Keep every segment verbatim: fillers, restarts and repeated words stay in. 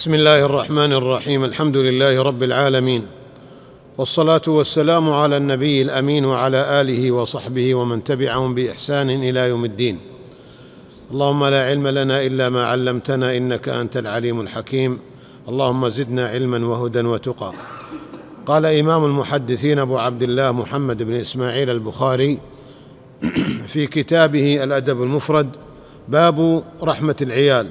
بسم الله الرحمن الرحيم. الحمد لله رب العالمين، والصلاة والسلام على النبي الأمين وعلى آله وصحبه ومن تبعهم بإحسان إلى يوم الدين. اللهم لا علم لنا إلا ما علمتنا إنك أنت العليم الحكيم. اللهم زدنا علما وهدى وتقى. قال إمام المحدثين أبو عبد الله محمد بن إسماعيل البخاري في كتابه الأدب المفرد: باب رحمة العيال.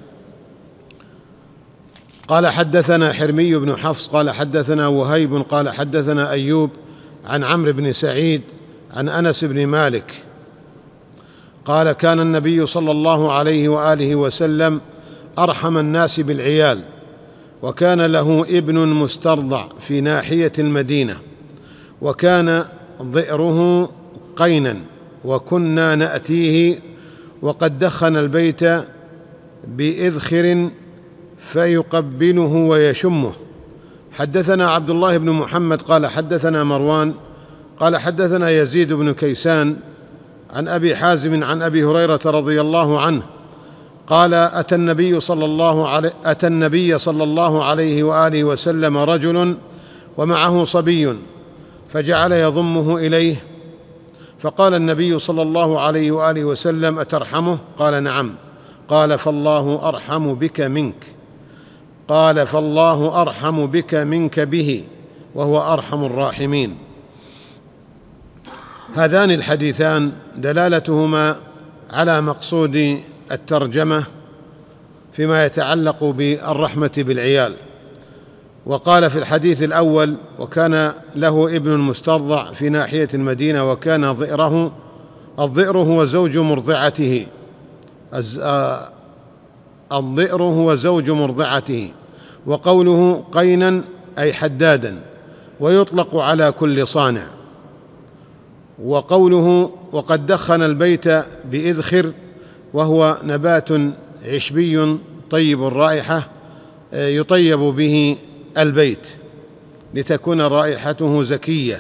قال حدثنا حرمي بن حفص قال حدثنا وهيب قال حدثنا أيوب عن عمرو بن سعيد عن أنس بن مالك قال: كان النبي صلى الله عليه وآله وسلم أرحم الناس بالعيال، وكان له ابن مسترضع في ناحية المدينة، وكان ضئره قينا، وكنا نأتيه وقد دخن البيت بإذخر فيقبله ويشمه. حدثنا عبد الله بن محمد قال حدثنا مروان قال حدثنا يزيد بن كيسان عن أبي حازم عن أبي هريرة رضي الله عنه قال: أتى النبي صلى الله عليه أتى النبي صلى الله عليه وآله وسلم رجل ومعه صبي، فجعل يضمه إليه، فقال النبي صلى الله عليه وآله وسلم: أترحمه؟ قال: نعم. قال: فالله أرحم بك منك قال فالله أرحم بك منك به، وهو أرحم الراحمين. هذان الحديثان دلالتهما على مقصود الترجمة فيما يتعلق بالرحمة بالعيال. وقال في الحديث الأول: وكان له ابن مسترضع في ناحية المدينة، وكان ضئره الضئر هو زوج مرضعته الضئر هو زوج مرضعته وقوله قينا أي حدادا، ويطلق على كل صانع. وقوله وقد دخن البيت بإذخر، وهو نبات عشبي طيب الرائحة يطيب به البيت لتكون رائحته زكية.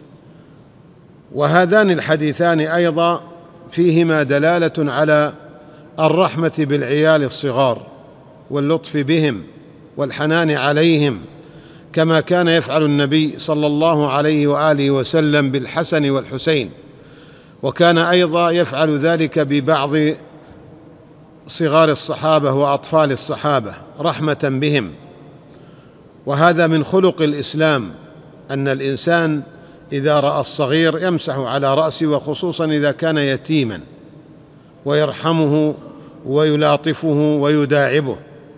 وهذان الحديثان أيضا فيهما دلالة على الرحمة بالعيال الصغار واللطف بهم والحنان عليهم، كما كان يفعل النبي صلى الله عليه وآله وسلم بالحسن والحسين، وكان أيضا يفعل ذلك ببعض صغار الصحابة وأطفال الصحابة رحمة بهم. وهذا من خلق الإسلام، أن الإنسان إذا رأى الصغير يمسح على رأسه، وخصوصا إذا كان يتيما، ويرحمه ويلاطفه ويداعبه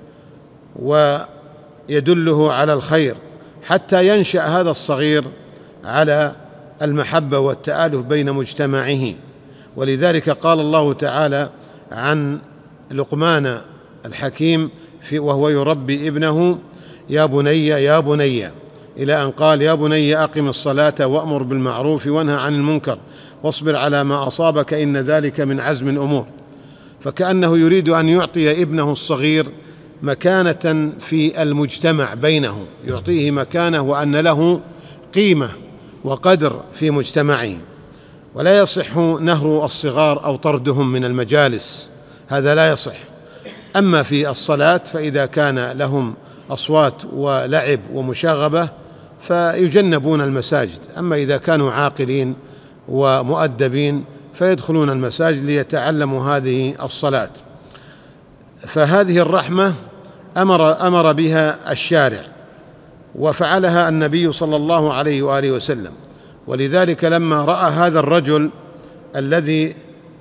ويدله على الخير، حتى ينشأ هذا الصغير على المحبة والتآلف بين مجتمعه. ولذلك قال الله تعالى عن لقمان الحكيم وهو يربي ابنه: يا بني يا بني، إلى أن قال: يا بني أقم الصلاة وأمر بالمعروف وانهى عن المنكر واصبر على ما أصابك إن ذلك من عزم الأمور. فكأنه يريد أن يعطي ابنه الصغير مكانة في المجتمع بينه، يعطيه مكانة وأن له قيمة وقدر في مجتمعه. ولا يصح نهر الصغار أو طردهم من المجالس، هذا لا يصح. أما في الصلاة فإذا كان لهم أصوات ولعب ومشاغبة فيجنبون المساجد، أما إذا كانوا عاقلين ومؤدبين فيدخلون المساجد ليتعلموا هذه الصلاة. فهذه الرحمة أمر, أمر بها الشارع، وفعلها النبي صلى الله عليه وآله وسلم. ولذلك لما رأى هذا الرجل الذي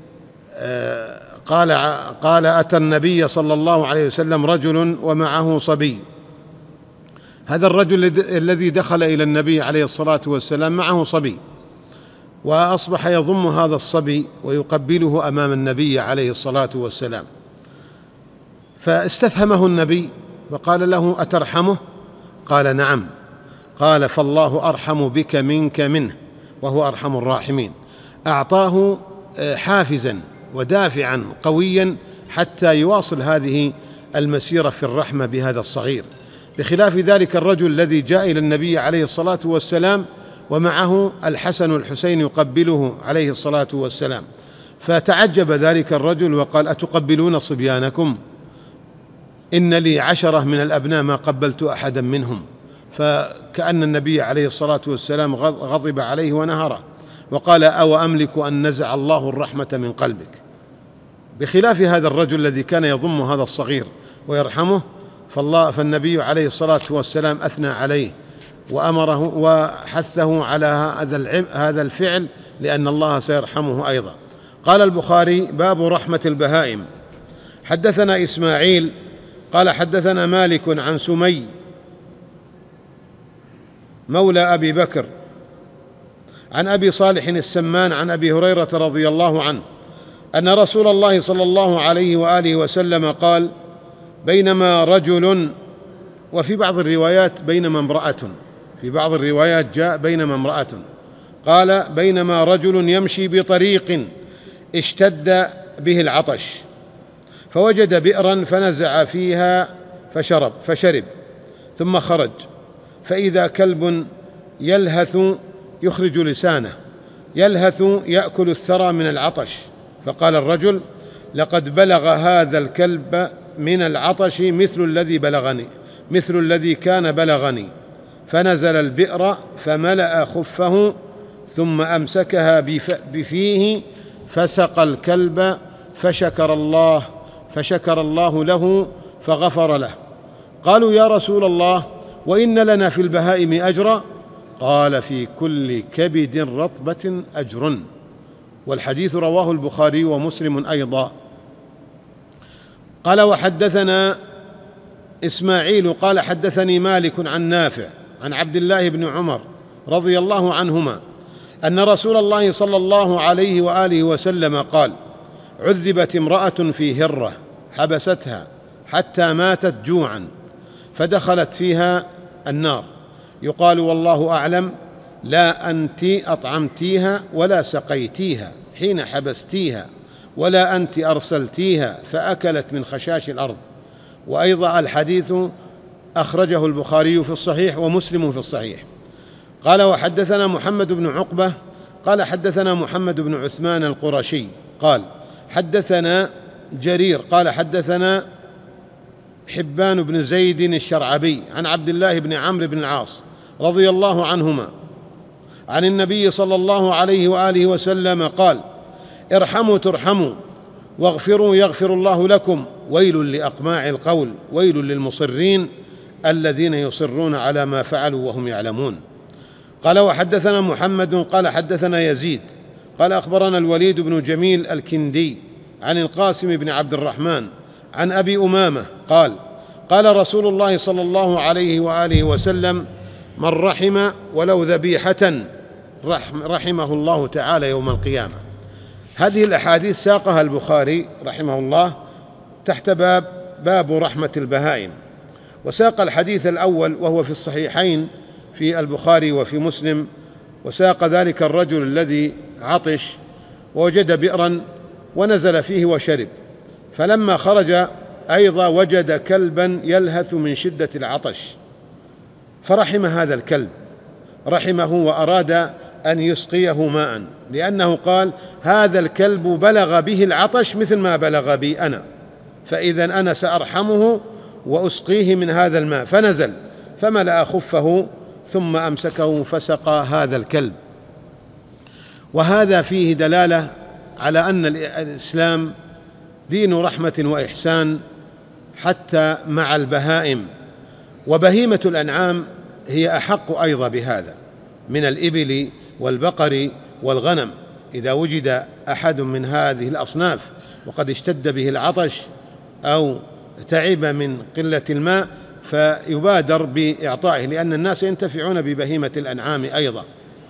قال, قال أتى النبي صلى الله عليه وسلم رجل ومعه صبي، هذا الرجل الذي دخل إلى النبي عليه الصلاة والسلام معه صبي، وأصبح يضم هذا الصبي ويقبله أمام النبي عليه الصلاة والسلام، فاستفهمه النبي وقال له: أترحمه؟ قال: نعم. قال: فالله أرحم بك منك منه، وهو أرحم الراحمين. أعطاه حافزا ودافعا قويا حتى يواصل هذه المسيرة في الرحمة بهذا الصغير، بخلاف ذلك الرجل الذي جاء إلى النبي عليه الصلاة والسلام ومعه الحسن والحسين يقبله عليه الصلاة والسلام، فتعجب ذلك الرجل وقال: أتقبلون صبيانكم؟ إن لي عشرة من الأبناء ما قبلت أحدا منهم، فكأن النبي عليه الصلاة والسلام غضب عليه ونهره وقال: أو أملك أن نزع الله الرحمة من قلبك. بخلاف هذا الرجل الذي كان يضم هذا الصغير ويرحمه، فالله فالنبي عليه الصلاة والسلام أثنى عليه وأمره وحثه على هذا الفعل، لأن الله سيرحمه أيضا. قال البخاري: باب رحمة البهائم. حدثنا إسماعيل قال حدثنا مالك عن سمي مولى أبي بكر عن أبي صالح السمان عن أبي هريرة رضي الله عنه أن رسول الله صلى الله عليه وآله وسلم قال: بينما رجل، وفي بعض الروايات بينما امرأة، في بعض الروايات جاء بينما امرأة، قال: بينما رجل يمشي بطريق اشتد به العطش فوجد بئرا فنزع فيها فشرب فشرب ثم خرج، فإذا كلب يلهث يخرج لسانه يلهث يأكل الثرى من العطش، فقال الرجل: لقد بلغ هذا الكلب من العطش مثل الذي بلغني مثل الذي كان بلغني، فنزل البئر فملأ خفه ثم أمسكها بفيه فسقى الكلب فشكر الله فشكر الله له فغفر له. قالوا: يا رسول الله، وإن لنا في البهائم أجرا؟ قال: في كل كبد رطبة أجر. والحديث رواه البخاري ومسلم أيضا. قال: وحدثنا إسماعيل قال حدثني مالك عن نافع عن عبد الله بن عمر رضي الله عنهما أن رسول الله صلى الله عليه وآله وسلم قال: عذبت امرأة في هرة حبستها حتى ماتت جوعا فدخلت فيها النار، يقال والله أعلم: لا أنت أطعمتيها ولا سقيتيها حين حبستيها، ولا أنت أرسلتيها فأكلت من خشاش الأرض. وأيضا الحديث أخرجه البخاري في الصحيح ومسلم في الصحيح. قال: وحدثنا محمد بن عقبة قال حدثنا محمد بن عثمان القرشي قال حدثنا جرير قال حدثنا حبان بن زيد الشرعبي عن عبد الله بن عمرو بن العاص رضي الله عنهما عن النبي صلى الله عليه وآله وسلم قال: ارحموا ترحموا واغفروا يغفر الله لكم، ويل لأقماع القول، ويل للمصرين الذين يصرون على ما فعلوا وهم يعلمون. قال: وحدثنا محمد قال حدثنا يزيد قال أخبرنا الوليد بن جميل الكندي عن القاسم بن عبد الرحمن عن أبي أمامة قال: قال رسول الله صلى الله عليه وآله وسلم: من رحم ولو ذبيحة رحمه الله تعالى يوم القيامة. هذه الأحاديث ساقها البخاري رحمه الله تحت باب باب رحمة البهائم، وساق الحديث الأول وهو في الصحيحين في البخاري وفي مسلم، وساق ذلك الرجل الذي عطش ووجد بئرا ونزل فيه وشرب، فلما خرج أيضا وجد كلبا يلهث من شدة العطش فرحم هذا الكلب، رحمه وأراد أن يسقيه ماء، لأنه قال: هذا الكلب بلغ به العطش مثل ما بلغ بي أنا، فإذا أنا سأرحمه وأسقيه من هذا الماء. فنزل فملأ خفه ثم أمسكه فسقى هذا الكلب. وهذا فيه دلالة على أن الإسلام دين رحمة وإحسان حتى مع البهائم، وبهيمة الأنعام هي أحق أيضا بهذا من الإبل والبقر والغنم. إذا وجد أحد من هذه الأصناف وقد اشتد به العطش أو تعب من قلة الماء فيبادر بإعطائه، لأن الناس ينتفعون ببهيمة الأنعام أيضا.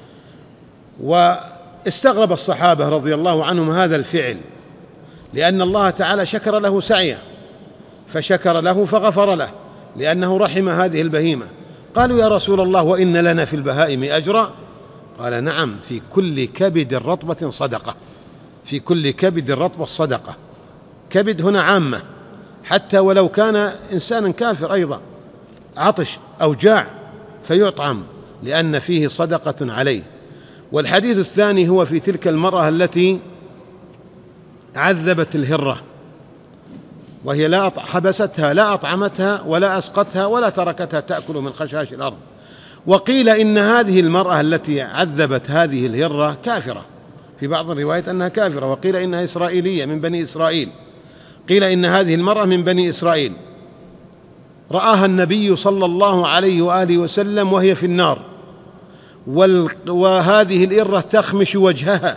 واستغرب الصحابة رضي الله عنهم هذا الفعل، لأن الله تعالى شكر له سعيه فشكر له فغفر له، لأنه رحم هذه البهيمة. قالوا: يا رسول الله، وإن لنا في البهائم أجرا؟ قال: نعم، في كل كبد رطبة صدقة، في كل كبد رطبة صدقة. كبد هنا عامة، حتى ولو كان إنسانا كافر أيضا عطش أو جاع فيطعم، لأن فيه صدقة عليه. والحديث الثاني هو في تلك المرأة التي عذبت الهرة وهي لا حبستها لا أطعمتها ولا أسقتها ولا تركتها تأكل من خشاش الأرض. وقيل إن هذه المرأة التي عذبت هذه الهرة كافرة، في بعض الروايات أنها كافرة، وقيل إنها إسرائيلية من بني إسرائيل. قيل إن هذه المرأة من بني إسرائيل، رآها النبي صلى الله عليه وآله وسلم وهي في النار، وهذه الإرة تخمش وجهها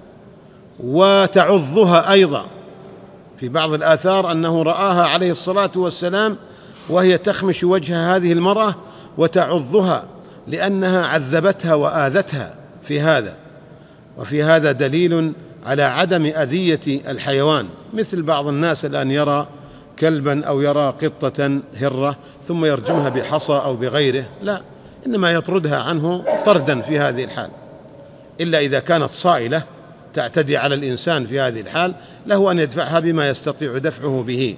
وتعضها أيضا. في بعض الآثار أنه رآها عليه الصلاة والسلام وهي تخمش وجه هذه المرأة وتعضها لأنها عذبتها وآذتها في هذا. وفي هذا دليل على عدم أذية الحيوان، مثل بعض الناس الآن يرى كلبا أو يرى قطة هرة ثم يرجمها بحصى أو بغيره، لا، إنما يطردها عنه طردا في هذه الحال، إلا إذا كانت صائلة تعتدي على الإنسان في هذه الحال له أن يدفعها بما يستطيع دفعه به.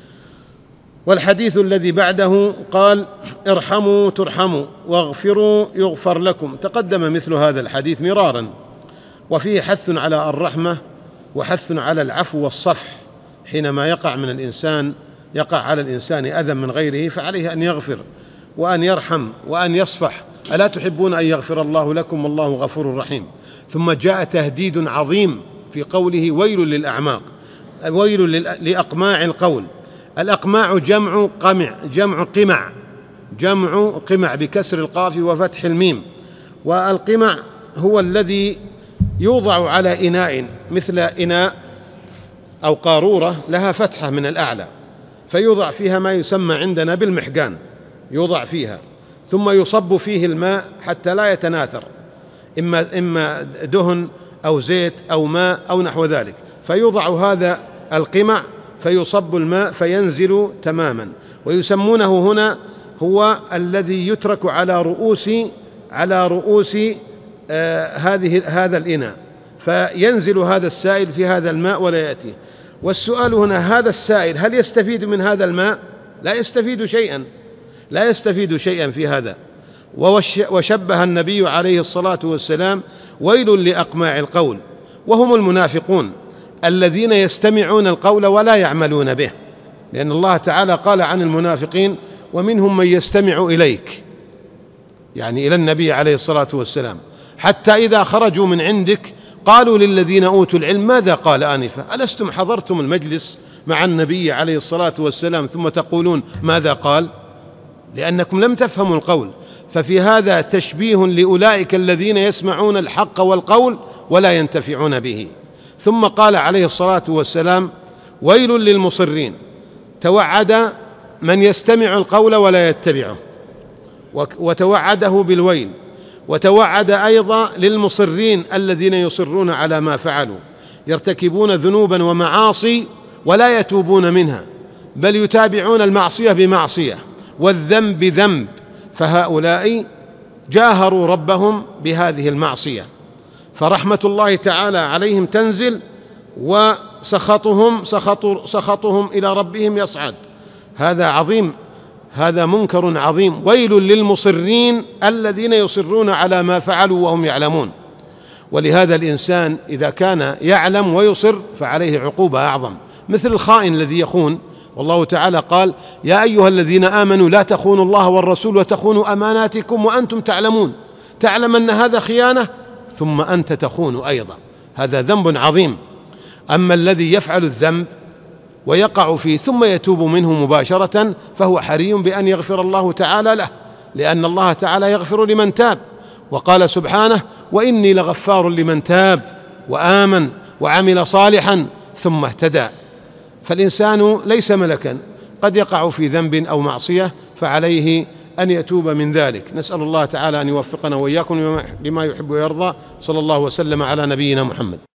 والحديث الذي بعده قال: ارحموا ترحموا واغفروا يغفر لكم. تقدم مثل هذا الحديث مرارا، وفيه حث على الرحمة وحث على العفو والصفح. حينما يقع من الإنسان يقع على الإنسان أذى من غيره فعليه أن يغفر وأن يرحم وأن يصفح. ألا تحبون أن يغفر الله لكم والله غفور رحيم. ثم جاء تهديد عظيم في قوله: ويل للأعماق، ويل لأقماع القول. الأقماع جمع قمع، جمع قمع، جمع قمع بكسر القاف وفتح الميم. والقمع هو الذي يوضع على إناء، مثل إناء أو قارورة لها فتحة من الأعلى، فيوضع فيها ما يسمى عندنا بالمحجان، يوضع فيها ثم يصب فيه الماء حتى لا يتناثر، إما إما دهن أو زيت أو ماء أو نحو ذلك، فيوضع هذا القمع فيصب الماء فينزل تماما. ويسمونه هنا هو الذي يترك على رؤوس على رؤوس آه هذه هذا الإناء، فينزل هذا السائل في هذا الماء ولا يأتي. والسؤال هنا: هذا السائل هل يستفيد من هذا الماء؟ لا يستفيد شيئا، لا يستفيد شيئا في هذا. وشبه النبي عليه الصلاة والسلام: ويل لأقماع القول، وهم المنافقون الذين يستمعون القول ولا يعملون به، لأن الله تعالى قال عن المنافقين: ومنهم من يستمع إليك، يعني إلى النبي عليه الصلاة والسلام، حتى إذا خرجوا من عندك قالوا للذين أوتوا العلم ماذا قال آنفا، ألستم حضرتم المجلس مع النبي عليه الصلاة والسلام ثم تقولون ماذا قال؟ لأنكم لم تفهموا القول. ففي هذا تشبيه لأولئك الذين يسمعون الحق والقول ولا ينتفعون به. ثم قال عليه الصلاة والسلام: ويل للمصرين. توعد من يستمع القول ولا يتبعه، وتوعده بالويل، وتوعد أيضا للمصرين الذين يصرون على ما فعلوا، يرتكبون ذنوبا ومعاصي ولا يتوبون منها، بل يتابعون المعصية بمعصية والذنب بذنب، فهؤلاء جاهروا ربهم بهذه المعصية، فرحمة الله تعالى عليهم تنزل وسخطهم سخط سخطهم إلى ربهم يصعد. هذا عظيم، هذا منكر عظيم. ويل للمصرين الذين يصرون على ما فعلوا وهم يعلمون. ولهذا الإنسان إذا كان يعلم ويصر فعليه عقوبة أعظم، مثل الخائن الذي يخون. والله تعالى قال: يا أيها الذين آمنوا لا تخونوا الله والرسول وتخونوا أماناتكم وأنتم تعلمون. تعلم أن هذا خيانة ثم أنت تخون أيضا، هذا ذنب عظيم. أما الذي يفعل الذنب ويقع فيه ثم يتوب منه مباشرة فهو حري بأن يغفر الله تعالى له، لأن الله تعالى يغفر لمن تاب، وقال سبحانه: وإني لغفار لمن تاب وآمن وعمل صالحا ثم اهتدى. فالإنسان ليس ملكا، قد يقع في ذنب أو معصية فعليه أن يتوب من ذلك. نسأل الله تعالى أن يوفقنا وإياكم لما يحب ويرضى. صلى الله وسلم على نبينا محمد.